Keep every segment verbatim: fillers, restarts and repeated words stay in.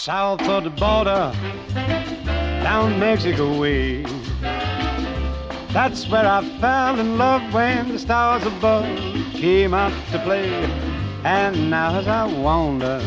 south of the border, down Mexico way. That's where I fell in love when the stars above came out to play. And now as I wander.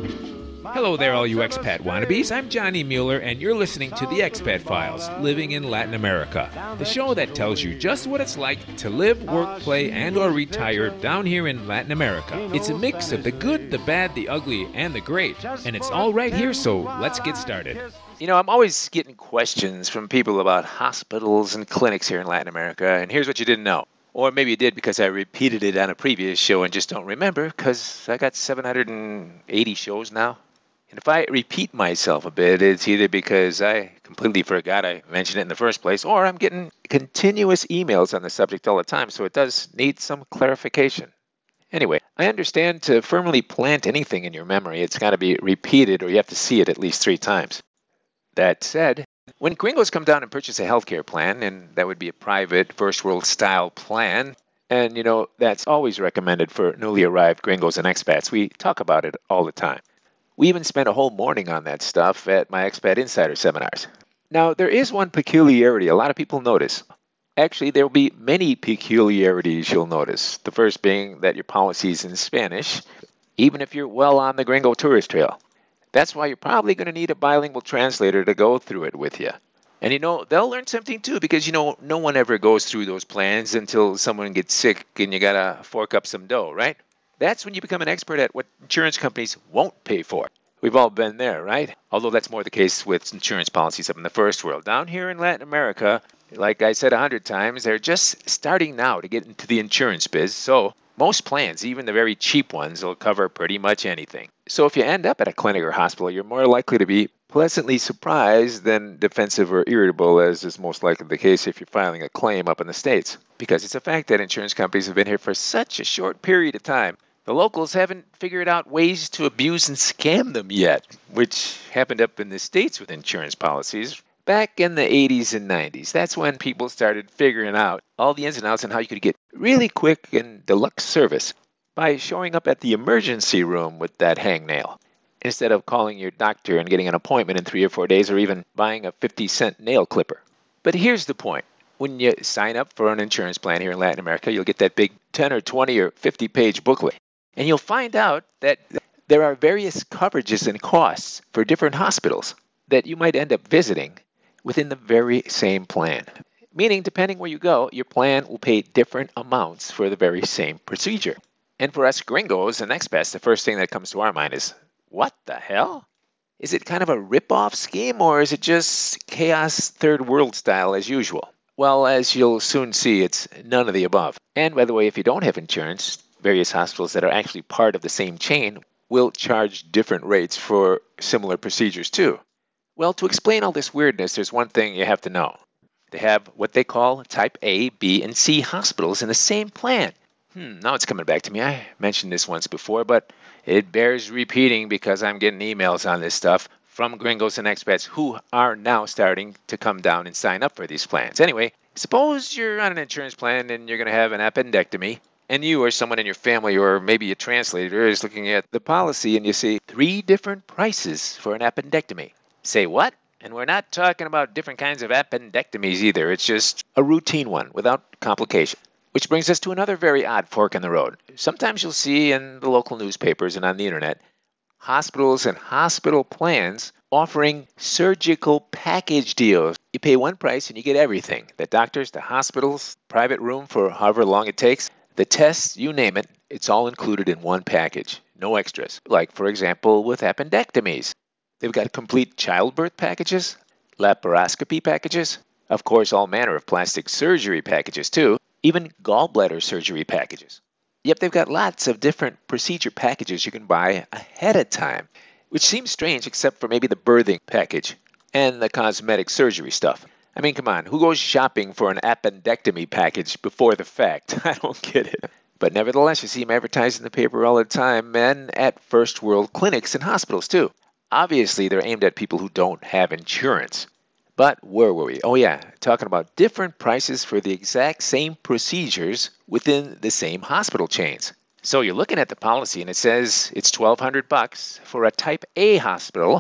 Hello there, all you expat wannabes. I'm Johnny Mueller, and you're listening to The Expat Files, Living in Latin America, the show that tells you just what it's like to live, work, play, and or retire down here in Latin America. It's a mix of the good, the bad, the ugly, and the great, and it's all right here, so let's get started. You know, I'm always getting questions from people about hospitals and clinics here in Latin America, and here's what you didn't know. Or maybe you did because I repeated it on a previous show and just don't remember, because I got seven hundred eighty shows now. And if I repeat myself a bit, it's either because I completely forgot I mentioned it in the first place, or I'm getting continuous emails on the subject all the time, so it does need some clarification. Anyway, I understand to firmly plant anything in your memory, it's got to be repeated or you have to see it at least three times. That said, when gringos come down and purchase a healthcare plan, and that would be a private, first world style plan, and you know, that's always recommended for newly arrived gringos and expats. We talk about it all the time. We even spent a whole morning on that stuff at my Expat Insider seminars. Now, there is one peculiarity a lot of people notice. Actually, there will be many peculiarities you'll notice. The first being that your policy is in Spanish, even if you're well on the gringo tourist trail. That's why you're probably going to need a bilingual translator to go through it with you. And you know, they'll learn something too, because you know, no one ever goes through those plans until someone gets sick and you got to fork up some dough, right? That's when you become an expert at what insurance companies won't pay for. We've all been there, right? Although that's more the case with insurance policies up in the first world. Down here in Latin America, like I said a hundred times, they're just starting now to get into the insurance biz. So most plans, even the very cheap ones, will cover pretty much anything. So if you end up at a clinic or hospital, you're more likely to be pleasantly surprised than defensive or irritable, as is most likely the case if you're filing a claim up in the States. Because it's a fact that insurance companies have been here for such a short period of time. The locals haven't figured out ways to abuse and scam them yet, which happened up in the States with insurance policies back in the eighties and nineties. That's when people started figuring out all the ins and outs and how you could get really quick and deluxe service by showing up at the emergency room with that hangnail, instead of calling your doctor and getting an appointment in three or four days or even buying a fifty cent nail clipper. But here's the point. When you sign up for an insurance plan here in Latin America, you'll get that big ten or twenty or fifty page booklet. And you'll find out that there are various coverages and costs for different hospitals that you might end up visiting within the very same plan. Meaning, depending where you go, your plan will pay different amounts for the very same procedure. And for us gringos and expats, the first thing that comes to our mind is, what the hell? Is it kind of a rip-off scheme, or is it just chaos third world style as usual? Well, as you'll soon see, it's none of the above. And by the way, if you don't have insurance, various hospitals that are actually part of the same chain will charge different rates for similar procedures too. Well, to explain all this weirdness, there's one thing you have to know. They have what they call type A, B, and C hospitals in the same plan. Hmm, now it's coming back to me. I mentioned this once before, but it bears repeating because I'm getting emails on this stuff from gringos and expats who are now starting to come down and sign up for these plans. Anyway, suppose you're on an insurance plan and you're going to have an appendectomy, and you or someone in your family or maybe a translator is looking at the policy and you see three different prices for an appendectomy. Say what? And we're not talking about different kinds of appendectomies either. It's just a routine one without complication. Which brings us to another very odd fork in the road. Sometimes you'll see in the local newspapers and on the internet hospitals and hospital plans offering surgical package deals. You pay one price and you get everything. The doctors, the hospitals, private room for however long it takes, the tests, you name it, it's all included in one package. No extras. Like, for example, with appendectomies. They've got complete childbirth packages, laparoscopy packages, of course, all manner of plastic surgery packages too, even gallbladder surgery packages. Yep, they've got lots of different procedure packages you can buy ahead of time, which seems strange except for maybe the birthing package and the cosmetic surgery stuff. I mean, come on, who goes shopping for an appendectomy package before the fact? I don't get it. But nevertheless, you see them advertised in the paper all the time, and at first world clinics and hospitals too. Obviously, they're aimed at people who don't have insurance. But where were we? Oh yeah, talking about different prices for the exact same procedures within the same hospital chains. So you're looking at the policy and it says it's twelve hundred bucks for a type A hospital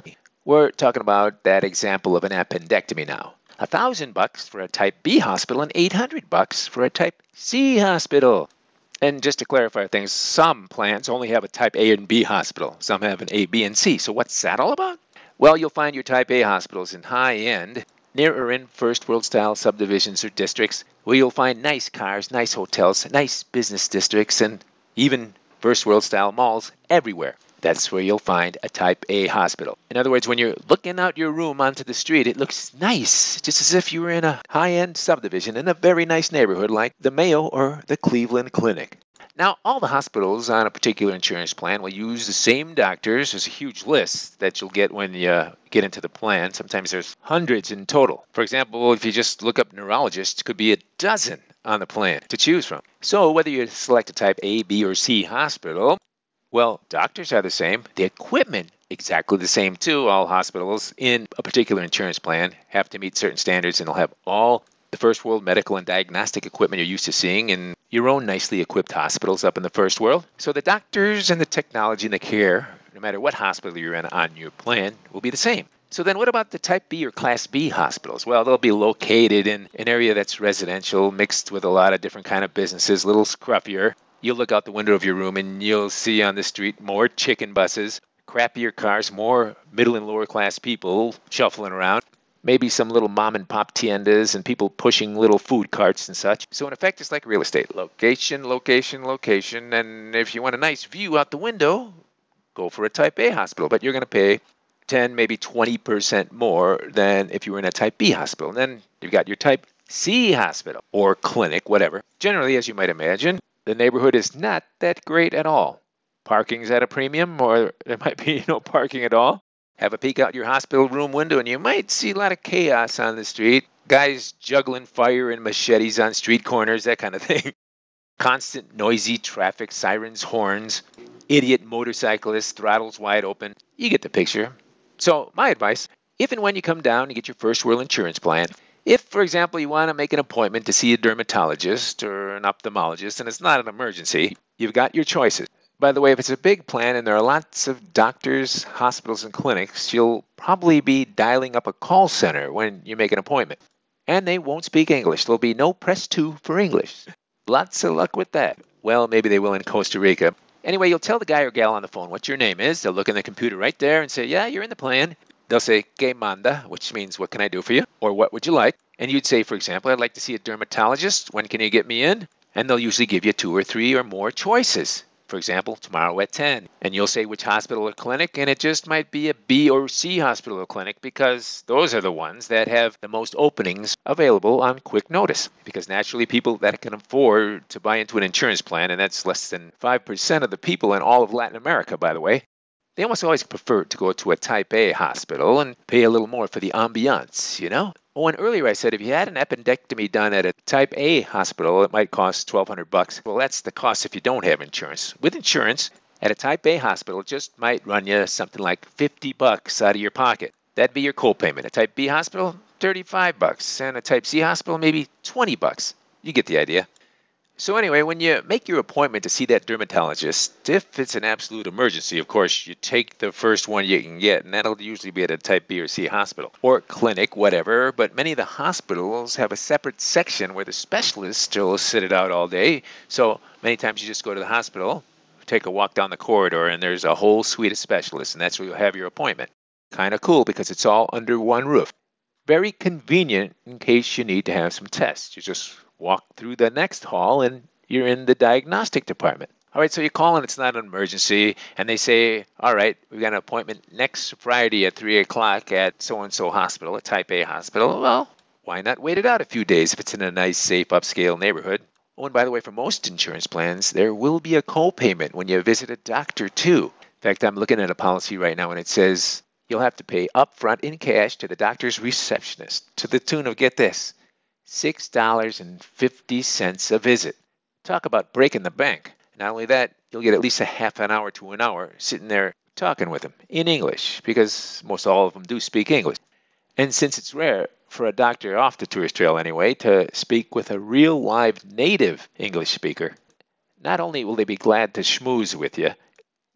We're talking about that example of an appendectomy now. A thousand bucks for a type B hospital and eight hundred bucks for a type C hospital. And just to clarify things, some plans only have a type A and B hospital. Some have an A, B, and C. So what's that all about? Well, you'll find your type A hospitals in high-end, near or in first world style subdivisions or districts where you'll find nice cars, nice hotels, nice business districts, and even first world style malls everywhere. That's where you'll find a type A hospital. In other words, when you're looking out your room onto the street, it looks nice, just as if you were in a high-end subdivision in a very nice neighborhood like the Mayo or the Cleveland Clinic. Now, all the hospitals on a particular insurance plan will use the same doctors. There's a huge list that you'll get when you get into the plan. Sometimes there's hundreds in total. For example, if you just look up neurologists, it could be a dozen on the plan to choose from. So whether you select a type A, B, or C hospital, well, doctors are the same. The equipment, exactly the same too. All hospitals in a particular insurance plan have to meet certain standards, and they'll have all the first world medical and diagnostic equipment you're used to seeing in your own nicely equipped hospitals up in the first world. So the doctors and the technology and the care, no matter what hospital you're in on your plan, will be the same. So then what about the type B or class B hospitals? Well, they'll be located in an area that's residential, mixed with a lot of different kind of businesses, a little scruffier. You'll look out the window of your room and you'll see on the street more chicken buses, crappier cars, more middle and lower class people shuffling around. Maybe some little mom and pop tiendas and people pushing little food carts and such. So in effect, it's like real estate. Location, location, location. And if you want a nice view out the window, go for a type A hospital. But you're going to pay ten, maybe twenty percent more than if you were in a type B hospital. And then you've got your type C hospital or clinic, whatever. Generally, as you might imagine, the neighborhood is not that great at all. Parking's at a premium, or there might be no parking at all. Have a peek out your hospital room window, and you might see a lot of chaos on the street. Guys juggling fire and machetes on street corners, that kind of thing. Constant noisy traffic, sirens, horns, idiot motorcyclists, throttles wide open. You get the picture. So my advice, if and when you come down to get your first world insurance plan, if, for example, you want to make an appointment to see a dermatologist or an ophthalmologist, and it's not an emergency, you've got your choices. By the way, if it's a big plan and there are lots of doctors, hospitals, and clinics, you'll probably be dialing up a call center when you make an appointment. And they won't speak English. There'll be no press two for English. Lots of luck with that. Well, maybe they will in Costa Rica. Anyway, you'll tell the guy or gal on the phone what your name is. They'll look in the computer right there and say, yeah, you're in the plan. They'll say, que manda, which means, what can I do for you? Or what would you like? And you'd say, for example, I'd like to see a dermatologist. When can you get me in? And they'll usually give you two or three or more choices. For example, tomorrow at ten. And you'll say which hospital or clinic, and it just might be a B or C hospital or clinic because those are the ones that have the most openings available on quick notice. Because naturally, people that can afford to buy into an insurance plan, and that's less than five percent of the people in all of Latin America, by the way, they almost always prefer to go to a type A hospital and pay a little more for the ambiance, you know? Oh, and earlier I said if you had an appendectomy done at a type A hospital, it might cost twelve hundred bucks. Well, that's the cost if you don't have insurance. With insurance, at a type A hospital, it just might run you something like fifty bucks out of your pocket. That'd be your copayment. A type B hospital, thirty-five bucks. And a type C hospital, maybe twenty bucks. You get the idea. So anyway, when you make your appointment to see that dermatologist, if it's an absolute emergency, of course, you take the first one you can get, and that'll usually be at a type B or C hospital, or clinic, whatever. But many of the hospitals have a separate section where the specialist will sit it out all day. So many times you just go to the hospital, take a walk down the corridor, and there's a whole suite of specialists, and that's where you'll have your appointment. Kind of cool because it's all under one roof. Very convenient in case you need to have some tests. You just walk through the next hall and you're in the diagnostic department. All right, so you call and it's not an emergency, and they say, all right, we've got an appointment next Friday at three o'clock at so-and-so hospital, a type A hospital. Well, why not wait it out a few days if it's in a nice, safe, upscale neighborhood? Oh, and by the way, for most insurance plans, there will be a co-payment when you visit a doctor, too. In fact, I'm looking at a policy right now, and it says you'll have to pay upfront in cash to the doctor's receptionist to the tune of, get this, six dollars and fifty cents a visit. Talk about breaking the bank. Not only that, you'll get at least a half an hour to an hour sitting there talking with them in English, because most all of them do speak English. And since it's rare for a doctor off the tourist trail anyway to speak with a real live native English speaker, not only will they be glad to schmooze with you,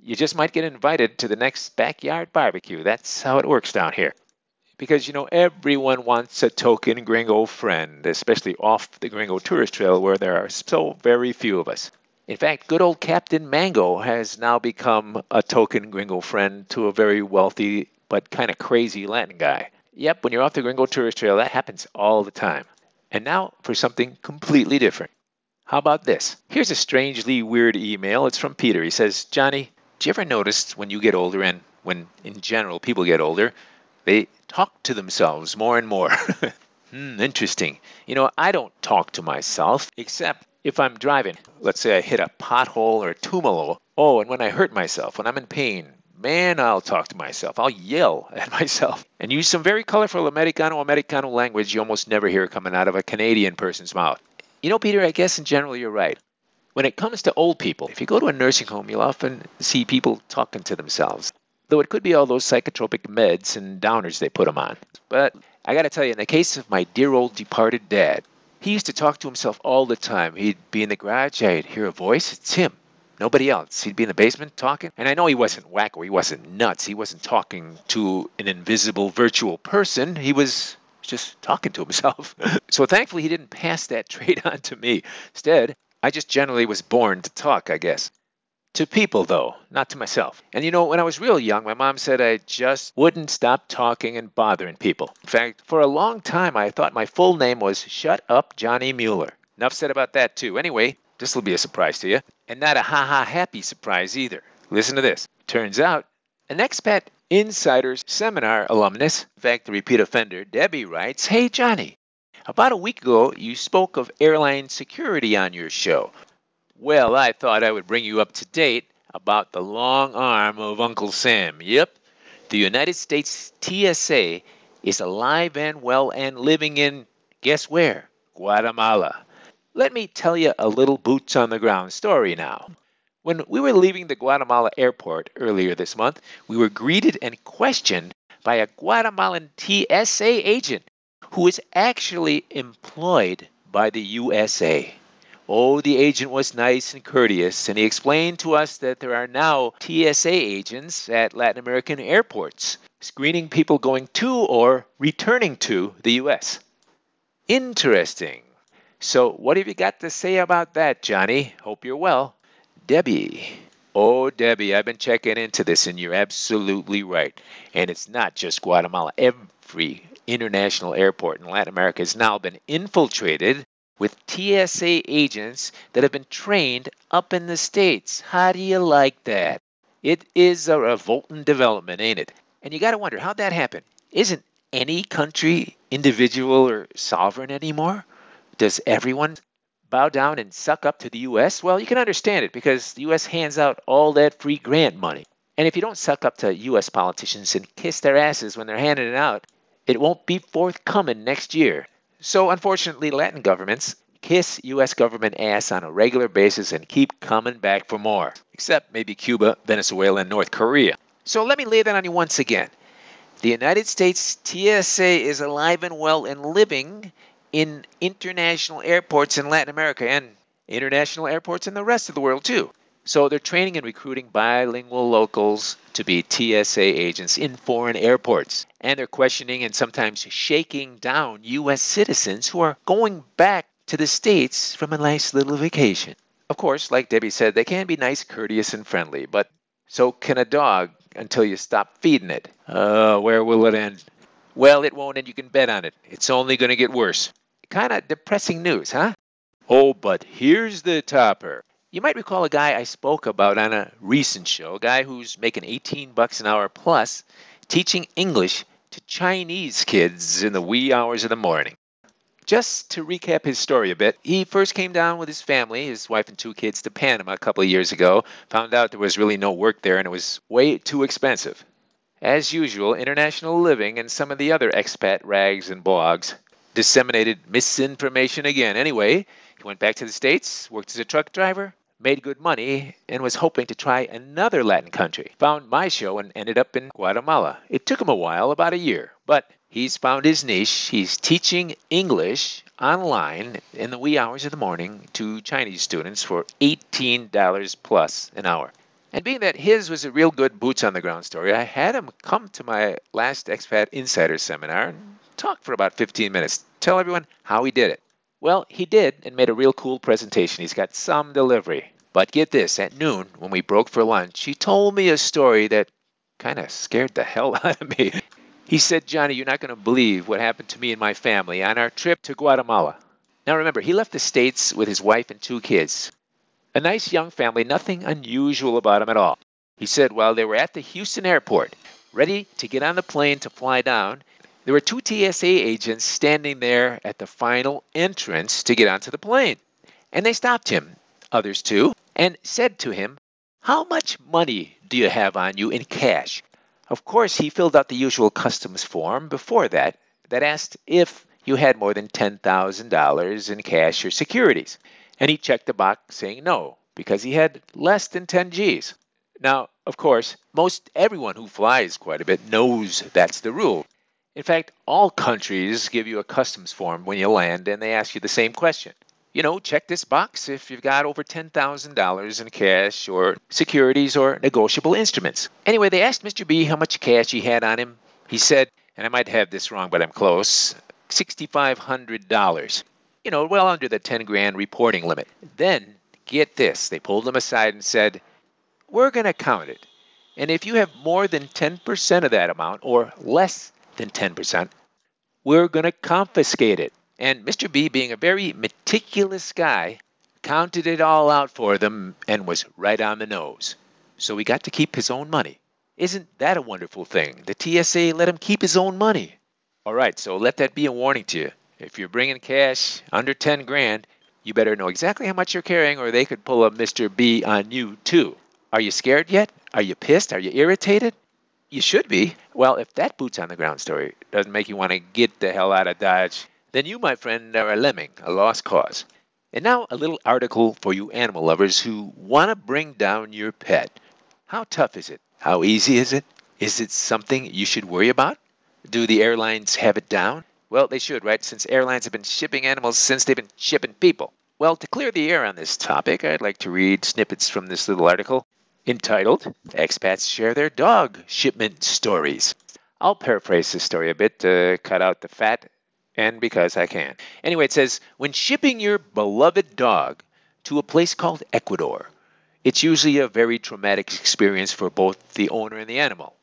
you just might get invited to the next backyard barbecue. That's how it works down here. Because, you know, everyone wants a token gringo friend, especially off the Gringo Tourist Trail where there are so very few of us. In fact, good old Captain Mango has now become a token gringo friend to a very wealthy but kind of crazy Latin guy. Yep, when you're off the Gringo Tourist Trail, that happens all the time. And now for something completely different. How about this? Here's a strangely weird email. It's from Peter. He says, Johnny, do you ever notice when you get older and when in general people get older, they talk to themselves more and more? hmm, interesting. You know, I don't talk to myself except if I'm driving. Let's say I hit a pothole or a tumalo. Oh, and when I hurt myself, when I'm in pain, man, I'll talk to myself. I'll yell at myself and use some very colorful Americano Americano language you almost never hear coming out of a Canadian person's mouth. You know, Peter, I guess in general you're right. When it comes to old people, if you go to a nursing home, you'll often see people talking to themselves. Though it could be all those psychotropic meds and downers they put them on. But I got to tell you, in the case of my dear old departed dad, he used to talk to himself all the time. He'd be in the garage, I'd hear a voice, it's him. Nobody else. He'd be in the basement talking. And I know he wasn't wacko, he wasn't nuts. He wasn't talking to an invisible virtual person. He was just talking to himself. So thankfully he didn't pass that trait on to me. Instead, I just generally was born to talk, I guess. To people, though, not to myself. And you know, when I was real young, my mom said I just wouldn't stop talking and bothering people. In fact, for a long time, I thought my full name was Shut Up Johnny Mueller. Enough said about that, too. Anyway, this will be a surprise to you. And not a ha-ha happy surprise either. Listen to this. Turns out, an expat insiders seminar alumnus, in fact, the repeat offender, Debbie writes, Hey, Johnny, about a week ago, you spoke of airline security on your show. Well, I thought I would bring you up to date about the long arm of Uncle Sam. Yep, the United States T S A is alive and well and living in, guess where? Guatemala. Let me tell you a little boots on the ground story now. When we were leaving the Guatemala airport earlier this month, we were greeted and questioned by a Guatemalan T S A agent who is actually employed by the U S A. Oh, the agent was nice and courteous, and he explained to us that there are now T S A agents at Latin American airports, screening people going to or returning to the U S. Interesting. So what have you got to say about that, Johnny? Hope you're well. Debbie. Oh, Debbie, I've been checking into this, and you're absolutely right. And it's not just Guatemala. Every international airport in Latin America has now been infiltrated with T S A agents that have been trained up in the States. How do you like that? It is a revolting development, ain't it? And you got to wonder, how'd that happen? Isn't any country individual or sovereign anymore? Does everyone bow down and suck up to the U S? Well, you can understand it because the U S hands out all that free grant money. And if you don't suck up to U S politicians and kiss their asses when they're handing it out, it won't be forthcoming next year. So unfortunately, Latin governments kiss U S government ass on a regular basis and keep coming back for more. Except maybe Cuba, Venezuela, and North Korea. So let me lay that on you once again. The United States T S A is alive and well and living in international airports in Latin America and international airports in the rest of the world too. So they're training and recruiting bilingual locals to be T S A agents in foreign airports. And they're questioning and sometimes shaking down U S citizens who are going back to the States from a nice little vacation. Of course, like Debbie said, they can be nice, courteous, and friendly, but so can a dog until you stop feeding it. Uh, where will it end? Well, it won't, and you can bet on it. It's only going to get worse. Kind of depressing news, huh? Oh, but here's the topper. You might recall a guy I spoke about on a recent show, a guy who's making eighteen bucks an hour plus, teaching English to Chinese kids in the wee hours of the morning. Just to recap his story a bit, he first came down with his family, his wife and two kids, to Panama a couple of years ago, found out there was really no work there and it was way too expensive. As usual, International Living and some of the other expat rags and blogs disseminated misinformation again. Anyway, he went back to the States, worked as a truck driver, made good money, and was hoping to try another Latin country. Found my show and ended up in Guatemala. It took him a while, about a year, but he's found his niche. He's teaching English online in the wee hours of the morning to Chinese students for eighteen dollars plus an hour. And being that his was a real good boots on the ground story, I had him come to my last Expat Insider seminar and talk for about fifteen minutes, tell everyone how he did it. Well, he did and made a real cool presentation. He's got some delivery. But get this, at noon, when we broke for lunch, he told me a story that kind of scared the hell out of me. He said, Johnny, you're not going to believe what happened to me and my family on our trip to Guatemala. Now remember, he left the States with his wife and two kids. A nice young family, nothing unusual about him at all. He said while they were at the Houston airport, ready to get on the plane to fly down, there were two T S A agents standing there at the final entrance to get onto the plane. And they stopped him, others too, and said to him, how much money do you have on you in cash? Of course, he filled out the usual customs form before that, that asked if you had more than ten thousand dollars in cash or securities. And he checked the box saying no, because he had less than ten G's. Now, of course, most everyone who flies quite a bit knows that's the rule. In fact, all countries give you a customs form when you land, and they ask you the same question. You know, check this box if you've got over ten thousand dollars in cash or securities or negotiable instruments. Anyway, they asked Mister B how much cash he had on him. He said, and I might have this wrong, but I'm close, six thousand five hundred dollars. You know, well under the ten grand reporting limit. Then, get this, they pulled him aside and said, we're going to count it. And if you have more than ten percent of that amount or less than ten percent, we're going to confiscate it. And Mister B, being a very meticulous guy, counted it all out for them and was right on the nose. So he got to keep his own money. Isn't that a wonderful thing? The T S A let him keep his own money. All right, so let that be a warning to you. If you're bringing cash under ten grand, you better know exactly how much you're carrying or they could pull a Mister B on you too. Are you scared yet? Are you pissed? Are you irritated? You should be. Well, if that boots on the ground story doesn't make you want to get the hell out of Dodge, then you, my friend, are a lemming, a lost cause. And now a little article for you animal lovers who want to bring down your pet. How tough is it? How easy is it? Is it something you should worry about? Do the airlines have it down? Well, they should, right? Since airlines have been shipping animals since they've been shipping people. Well, to clear the air on this topic, I'd like to read snippets from this little article entitled, Expats Share Their Dog Shipment Stories. I'll paraphrase this story a bit to cut out the fat, and because I can. Anyway, it says, when shipping your beloved dog to a place called Ecuador, it's usually a very traumatic experience for both the owner and the animal.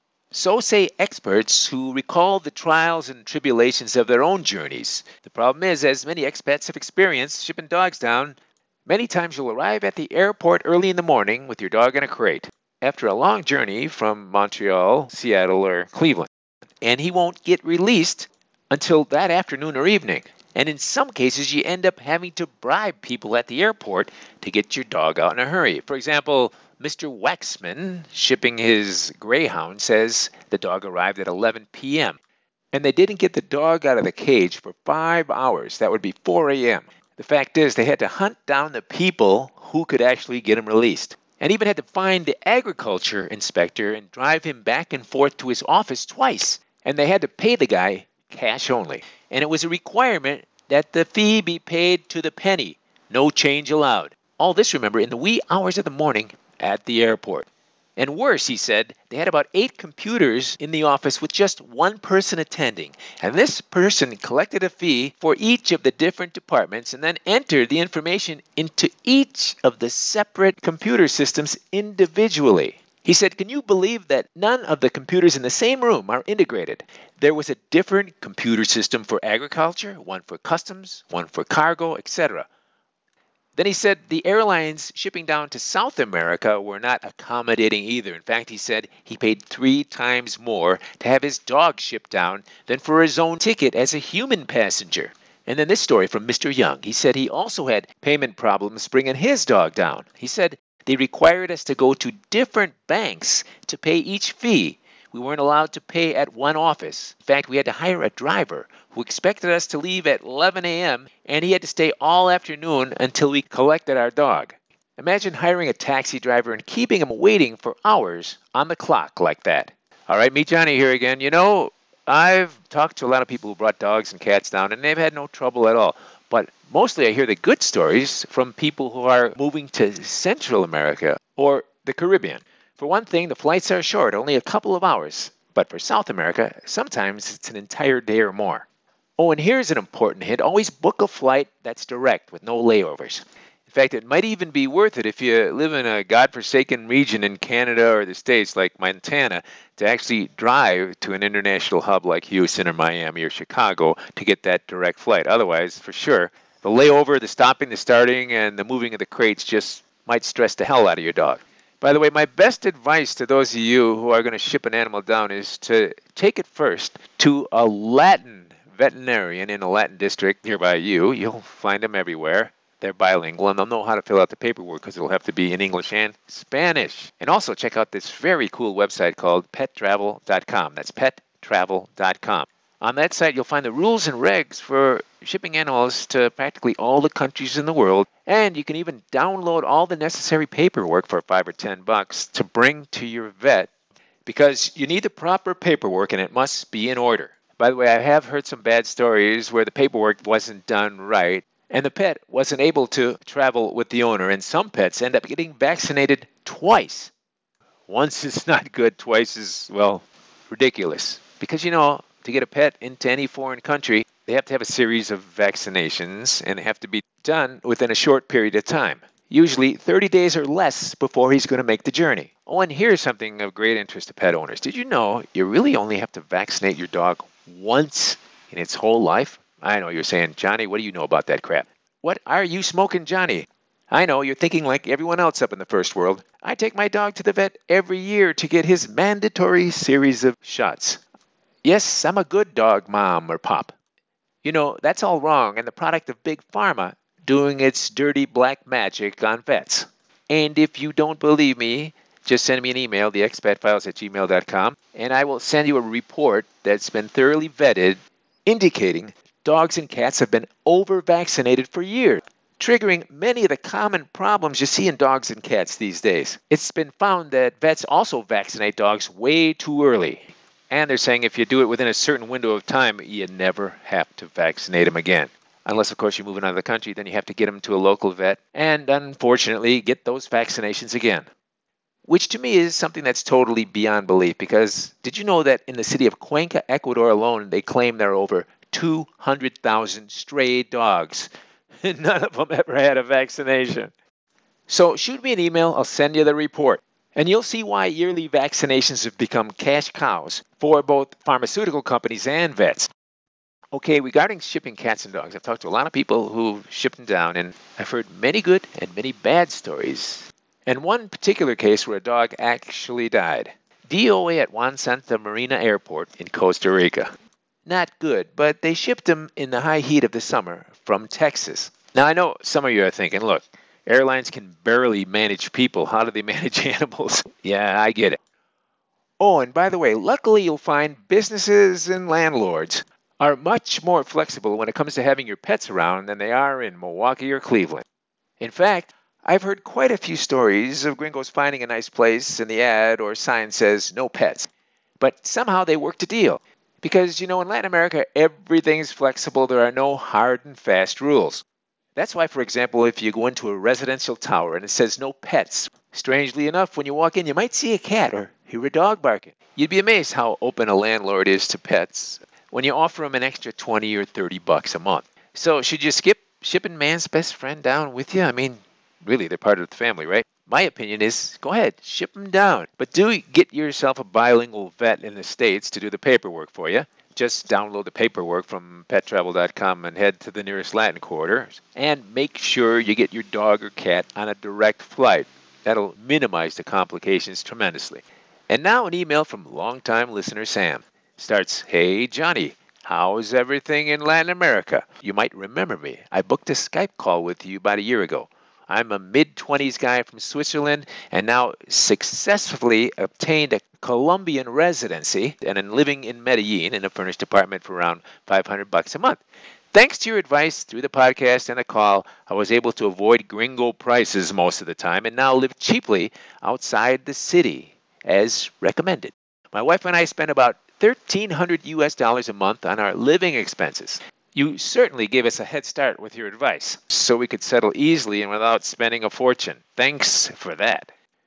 So say experts who recall the trials and tribulations of their own journeys. The problem is, as many expats have experienced shipping dogs down, many times you'll arrive at the airport early in the morning with your dog in a crate after a long journey from Montreal, Seattle, or Cleveland, and he won't get released until that afternoon or evening. And in some cases, you end up having to bribe people at the airport to get your dog out in a hurry. For example, Mister Waxman, shipping his Greyhound, says the dog arrived at eleven p.m. and they didn't get the dog out of the cage for five hours. That would be four a.m. The fact is, they had to hunt down the people who could actually get him released, and even had to find the agriculture inspector and drive him back and forth to his office twice. And they had to pay the guy cash only. And it was a requirement that the fee be paid to the penny. No change allowed. All this, remember, in the wee hours of the morning at the airport. And worse, he said, they had about eight computers in the office with just one person attending. And this person collected a fee for each of the different departments and then entered the information into each of the separate computer systems individually. He said, can you believe that none of the computers in the same room are integrated? There was a different computer system for agriculture, one for customs, one for cargo, et cetera. Then he said the airlines shipping down to South America were not accommodating either. In fact, he said he paid three times more to have his dog shipped down than for his own ticket as a human passenger. And then this story from Mister Young. He said he also had payment problems bringing his dog down. He said they required us to go to different banks to pay each fee. We weren't allowed to pay at one office. In fact, we had to hire a driver who expected us to leave at eleven a.m., and he had to stay all afternoon until we collected our dog. Imagine hiring a taxi driver and keeping him waiting for hours on the clock like that. All right, meet Johnny here again. You know, I've talked to a lot of people who brought dogs and cats down, and they've had no trouble at all. But mostly I hear the good stories from people who are moving to Central America or the Caribbean. For one thing, the flights are short, only a couple of hours. But for South America, sometimes it's an entire day or more. Oh, and here's an important hint. Always book a flight that's direct with no layovers. In fact, it might even be worth it if you live in a godforsaken region in Canada or the States like Montana to actually drive to an international hub like Houston or Miami or Chicago to get that direct flight. Otherwise, for sure, the layover, the stopping, the starting, and the moving of the crates just might stress the hell out of your dog. By the way, my best advice to those of you who are going to ship an animal down is to take it first to a Latin veterinarian in a Latin district nearby you. You'll find them everywhere. They're bilingual, and they'll know how to fill out the paperwork because it'll have to be in English and Spanish. And also check out this very cool website called pet travel dot com. That's pet travel dot com. On that site, you'll find the rules and regs for shipping animals to practically all the countries in the world, and you can even download all the necessary paperwork for five or ten bucks to bring to your vet, because you need the proper paperwork and it must be in order. By the way, I have heard some bad stories where the paperwork wasn't done right, and the pet wasn't able to travel with the owner, and some pets end up getting vaccinated twice. Once is not good, twice is, well, ridiculous. Because, you know, to get a pet into any foreign country, they have to have a series of vaccinations, and they have to be done within a short period of time, usually thirty days or less before he's going to make the journey. Oh, and here's something of great interest to pet owners. Did you know you really only have to vaccinate your dog once in its whole life? I know you're saying, Johnny, what do you know about that crap? What are you smoking, Johnny? I know you're thinking like everyone else up in the first world. I take my dog to the vet every year to get his mandatory series of shots. Yes, I'm a good dog, Mom or Pop. You know, that's all wrong and the product of Big Pharma doing its dirty black magic on vets. And if you don't believe me, just send me an email, the expat files at gmail dot com, and I will send you a report that's been thoroughly vetted indicating dogs and cats have been over-vaccinated for years, triggering many of the common problems you see in dogs and cats these days. It's been found that vets also vaccinate dogs way too early. And they're saying if you do it within a certain window of time, you never have to vaccinate them again. Unless, of course, you're moving out of the country, then you have to get them to a local vet and, unfortunately, get those vaccinations again. Which to me is something that's totally beyond belief, because did you know that in the city of Cuenca, Ecuador alone, they claim there are over two hundred thousand stray dogs. None of them ever had a vaccination. So shoot me an email, I'll send you the report. And you'll see why yearly vaccinations have become cash cows for both pharmaceutical companies and vets. Okay, regarding shipping cats and dogs, I've talked to a lot of people who've shipped them down, and I've heard many good and many bad stories. And one particular case where a dog actually died. D O A at Juan Santa Marina Airport in Costa Rica. Not good, but they shipped him in the high heat of the summer from Texas. Now, I know some of you are thinking, look, airlines can barely manage people. How do they manage animals? Yeah, I get it. Oh, and by the way, luckily you'll find businesses and landlords are much more flexible when it comes to having your pets around than they are in Milwaukee or Cleveland. In fact, I've heard quite a few stories of gringos finding a nice place and the ad or sign says no pets. But somehow they worked a deal. Because, you know, in Latin America, everything's flexible. There are no hard and fast rules. That's why, for example, if you go into a residential tower and it says no pets, strangely enough, when you walk in, you might see a cat or hear a dog barking. You'd be amazed how open a landlord is to pets when you offer them an extra twenty or thirty bucks a month. So should you skip shipping man's best friend down with you? I mean, really, they're part of the family, right? My opinion is, go ahead, ship them down. But do get yourself a bilingual vet in the States to do the paperwork for you. Just download the paperwork from pet travel dot com and head to the nearest Latin quarter. And make sure you get your dog or cat on a direct flight. That'll minimize the complications tremendously. And now an email from longtime listener Sam. Starts, hey, Johnny, how's everything in Latin America? You might remember me. I booked a Skype call with you about a year ago. I'm a mid-twenties guy from Switzerland and now successfully obtained a Colombian residency and am living in Medellin in a furnished apartment for around five hundred bucks a month. Thanks to your advice through the podcast and the call, I was able to avoid gringo prices most of the time and now live cheaply outside the city, as recommended. My wife and I spend about thirteen hundred U S dollars a month on our living expenses. You certainly gave us a head start with your advice, so we could settle easily and without spending a fortune. Thanks for that.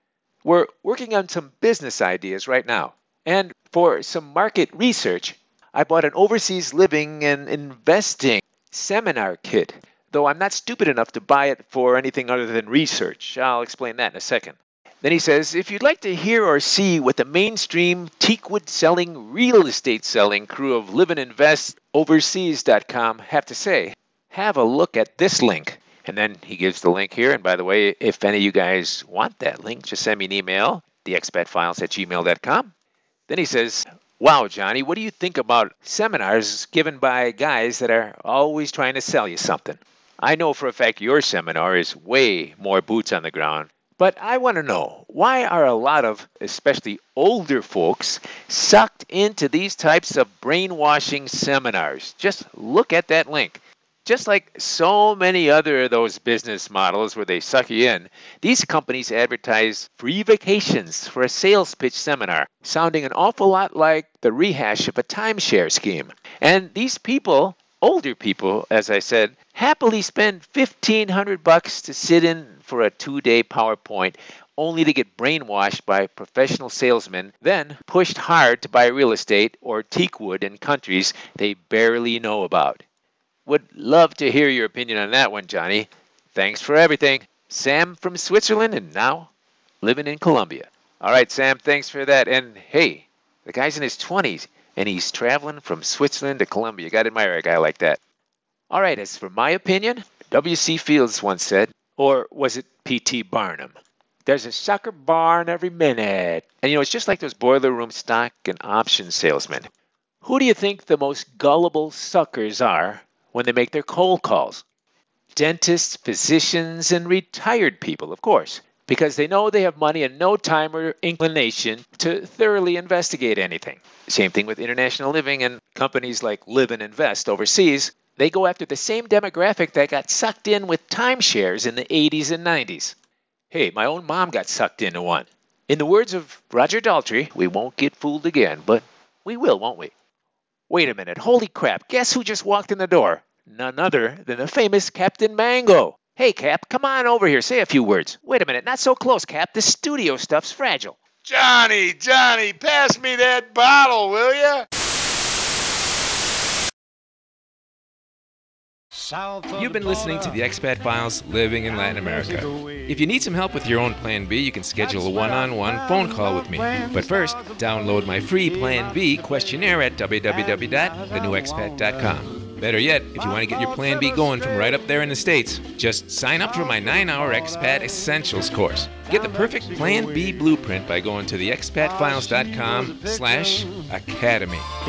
We're working on some business ideas right now. And for some market research, I bought an overseas living and investing seminar kit, though I'm not stupid enough to buy it for anything other than research. I'll explain that in a second. Then he says, if you'd like to hear or see what the mainstream teakwood selling, real estate selling crew of live and invest overseas dot com have to say, have a look at this link. And then he gives the link here. And by the way, if any of you guys want that link, just send me an email, the expat files at gmail dot com. Then he says, wow, Johnny, what do you think about seminars given by guys that are always trying to sell you something? I know for a fact your seminar is way more boots on the ground. But I want to know, why are a lot of, especially older folks, sucked into these types of brainwashing seminars? Just look at that link. Just like so many other of those business models where they suck you in, these companies advertise free vacations for a sales pitch seminar, sounding an awful lot like the rehash of a timeshare scheme. And these people, older people, as I said, happily spend fifteen hundred bucks to sit in for a two-day PowerPoint, only to get brainwashed by professional salesmen, then pushed hard to buy real estate or teakwood in countries they barely know about. Would love to hear your opinion on that one, Johnny. Thanks for everything. Sam from Switzerland and now living in Colombia. All right, Sam, thanks for that. And hey, the guy's in his twenties and he's traveling from Switzerland to Colombia. You got to admire a guy like that. All right, as for my opinion, W C Fields once said, or was it P T Barnum? There's a sucker barn every minute. And you know, it's just like those boiler room stock and option salesmen. Who do you think the most gullible suckers are when they make their cold calls? Dentists, physicians, and retired people, of course, because they know they have money and no time or inclination to thoroughly investigate anything. Same thing with international living and companies like Live and Invest overseas. They go after the same demographic that got sucked in with timeshares in the eighties and nineties. Hey, my own mom got sucked into one. In the words of Roger Daltrey, we won't get fooled again, but we will, won't we? Wait a minute, holy crap, guess who just walked in the door? None other than the famous Captain Mango. Hey, Cap, come on over here, say a few words. Wait a minute, not so close, Cap, the studio stuff's fragile. Johnny, Johnny, pass me that bottle, will ya? You've been listening to the Expat Files, Living in Latin America. If you need some help with your own Plan B, you can schedule a one-on-one phone call with me. But first, download my free Plan B questionnaire at w w w dot the new expat dot com. Better yet, if you want to get your Plan B going from right up there in the States, just sign up for my nine-hour Expat Essentials course. Get the perfect Plan B blueprint by going to the expat files dot com slash academy.